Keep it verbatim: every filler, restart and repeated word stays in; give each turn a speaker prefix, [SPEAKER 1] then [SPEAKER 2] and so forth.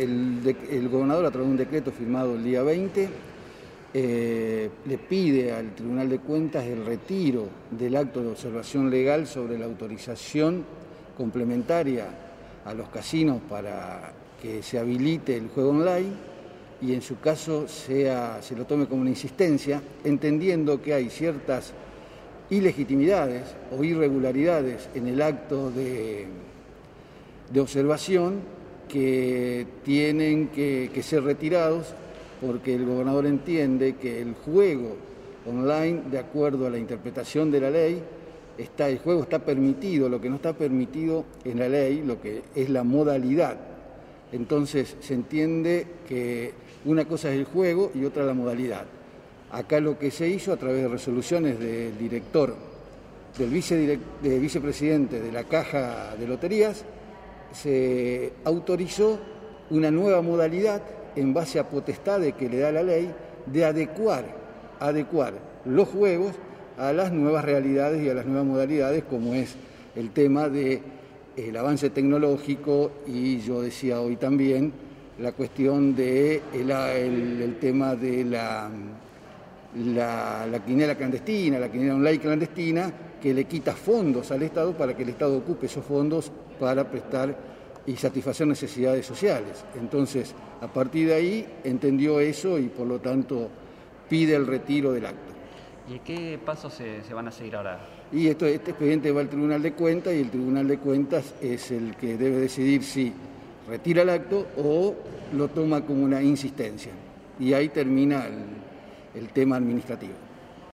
[SPEAKER 1] el, de, el gobernador, a través de un decreto firmado el día veinte, eh, le pide al Tribunal de Cuentas el retiro del acto de observación legal sobre la autorización complementaria a los casinos para que se habilite el juego online y en su caso sea, se lo tome como una insistencia, entendiendo que hay ciertas ilegitimidades o irregularidades en el acto de, de observación que tienen que, que ser retirados porque el gobernador entiende que el juego online, de acuerdo a la interpretación de la ley, está, el juego está permitido, lo que no está permitido en la ley, lo que es la modalidad. Entonces se entiende que una cosa es el juego y otra la modalidad. Acá lo que se hizo a través de resoluciones del director, del vicedirect, de vicepresidente de la Caja de Loterías, se autorizó una nueva modalidad en base a potestades que le da la ley de adecuar, adecuar los juegos a las nuevas realidades y a las nuevas modalidades, como es el tema del avance tecnológico y yo decía hoy también la cuestión del de el, el tema de la, la, la quiniela clandestina, la quiniela online clandestina, que le quita fondos al Estado para que el Estado ocupe esos fondos para prestar y satisfacer necesidades sociales. Entonces, a partir de ahí entendió eso y por lo tanto pide el retiro del acto.
[SPEAKER 2] ¿Y qué pasos se, se van a seguir ahora?
[SPEAKER 1] Y esto, este expediente va al Tribunal de Cuentas y el Tribunal de Cuentas es el que debe decidir si retira el acto o lo toma como una insistencia. Y ahí termina el, el tema administrativo.